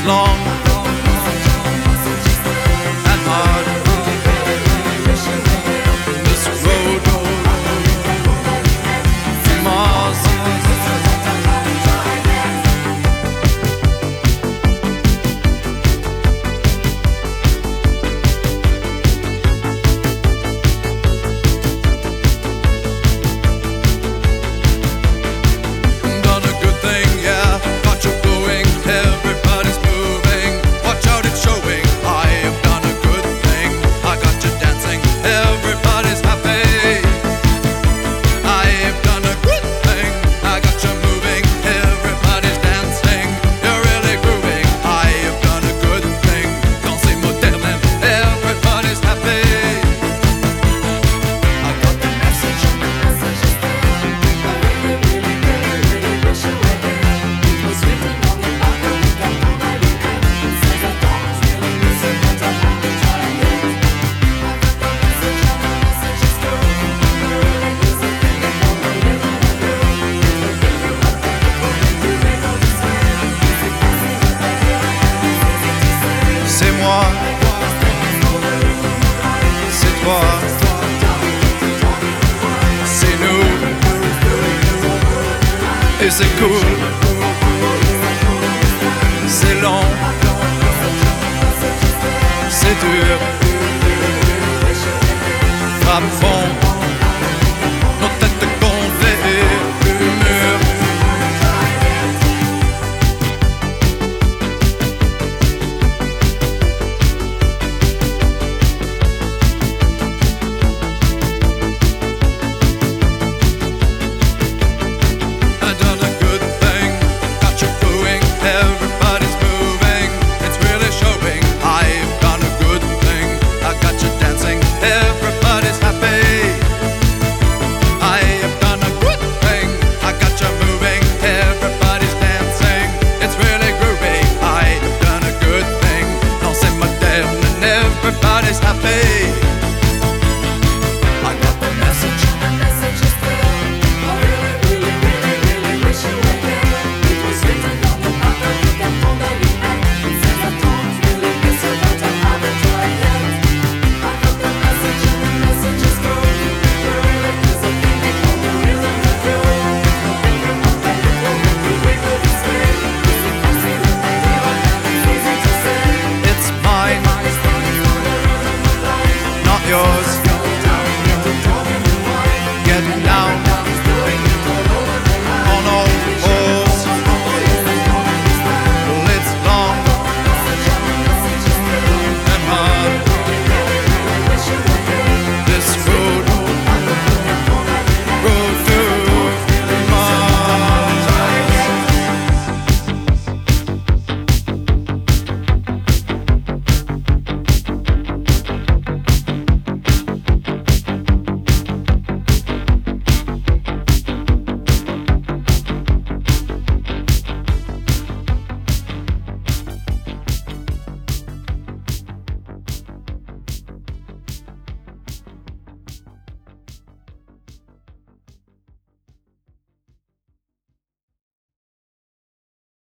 long and hard. This road to Mars. Done a good thing, yeah. Got you going, everybody's moving. Watch out, it's showing. I have done a good thing. I got you dancing, everybody's happy. I have done a good thing. I got you moving, everybody's dancing. You're really grooving. I have done a good thing. Quand c'est moderne, everybody's happy. I got the message. C'est moi, c'est toi, c'est nous, et c'est cool, c'est long, c'est dur, frappe fond, nos têtes de con.